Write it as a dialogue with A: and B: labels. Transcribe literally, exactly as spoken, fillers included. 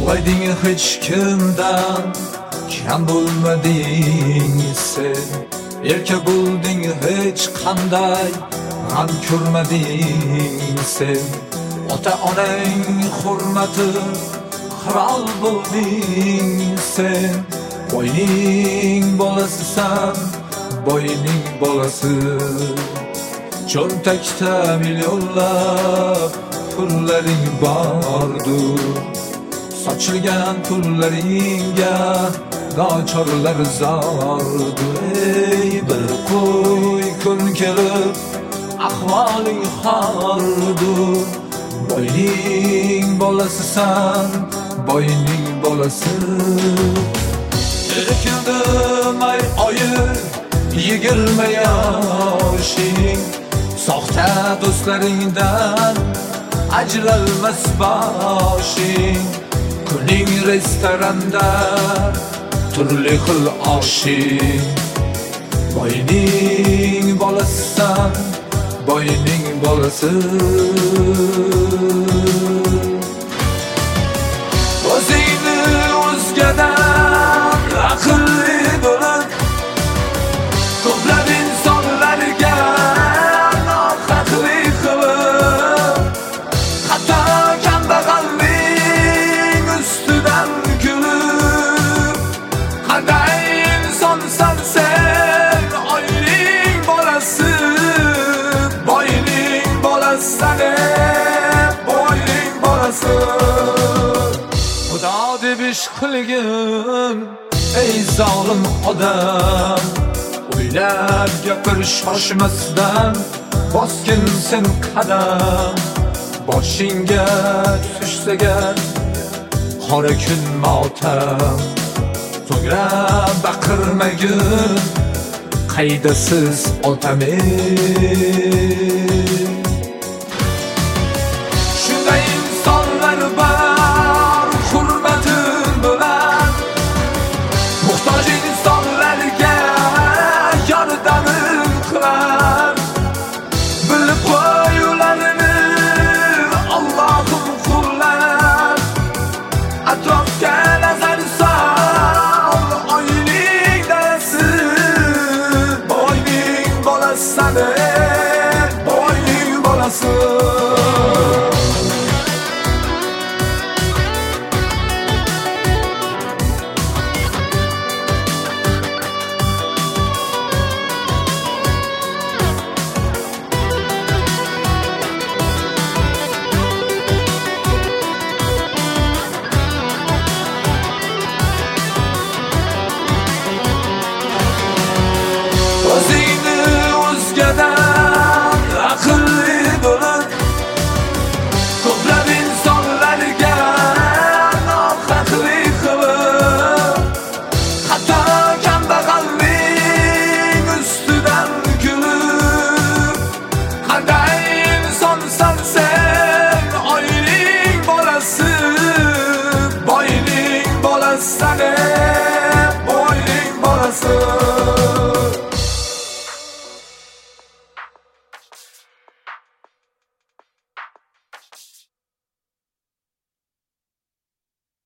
A: so'rayding hech kimdan, kam bo'lmading sen. Erka bo'lding hech qanday, g'am ko'rmading sen. Ota onang hurmati qirol bo'lding sen. Boyning bolasisan, boyning bolasi. Cho'ntakda millionlab pullaring bordur. Sochilgan pullaringga nochorlar zordur. Ey bir qo'y kun kelib ahvoling xordur. Boyning bolasisan, boyning bolasi. Erkindim ay oyi yigirma yoshing. Soxta do'stlaringdan ajralmas boshing. Kuning restoranda turli xil oshing. Boyning bolasisan, boyning bolasi. O'zingni o'zgadan aqlli bo'lib, ko'plab insonlarga nohaqlik qilib, hatto kambag'allik ustidan kulib, qanday insonsan sen, oyning bolasi, boyning bolasisan, boyning bolasi. Xudo deb ish qilgin ey zolim odam, o'ylab gapir shoshmasdan bosgin sen qadam. Boshingga tushsagar qora kun motam, so'ngra baqirmagin qaydasiz otam ey.